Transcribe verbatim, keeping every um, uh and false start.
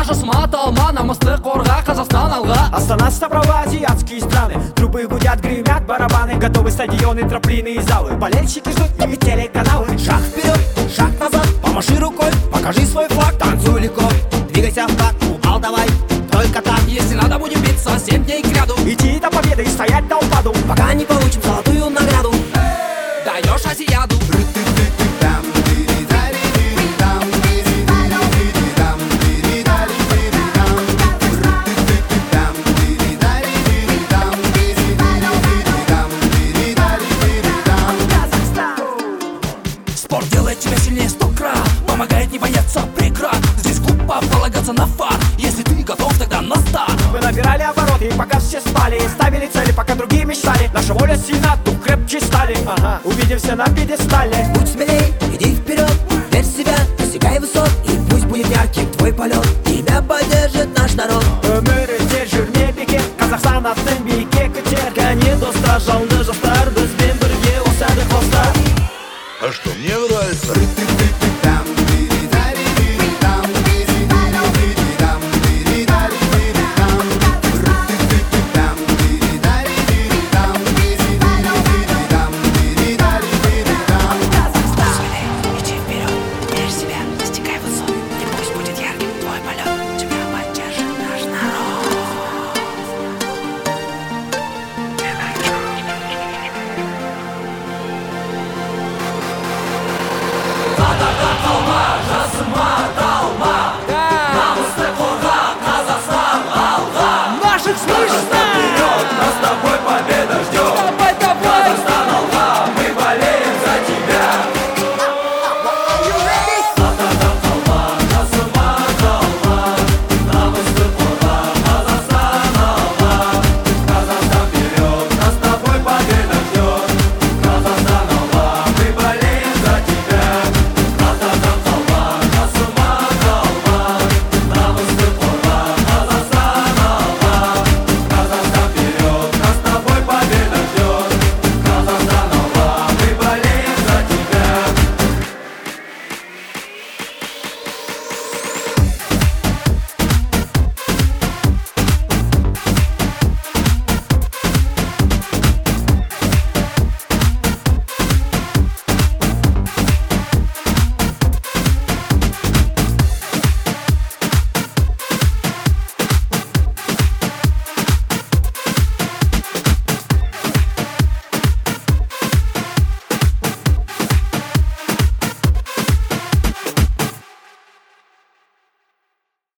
Жасма, Талма, намысты қорға, Қазақстан алға. Астана, Сапрова, азиатские страны. Трубы гудят, гремят барабаны. Готовы стадионы, трамплины и залы. Болельщики ждут и телеканалы. Шаг вперед, шаг назад, помаши рукой, покажи свой флаг. Танцуй легко, двигайся в такт, упал давай, только так. Если надо, будем биться семь дней к ряду. Идти до победы и стоять до упаду. Пока не получим золотую награду. Даешь азиаду. Спорт делает тебя сильнее сто крат, помогает не бояться преград. Здесь клуб полагаться на фан. Если ты готов, тогда на старт. Мы набирали обороты, пока все спали. Ставили цели, пока другие мечтали. Наша воля сильна, дух крепче стали. Ага, увидимся на пьедестале. Будь смелей, иди вперед, верь в себя, достигай высот. И пусть будет ярким твой полет, тебя поддержит наш народ. Өмірде жүрмепеке, Қазақстан аттың биікке көтер. Кәне достар, жалынды жастар, бізбен бірге осады қостар. А что, мне нравится.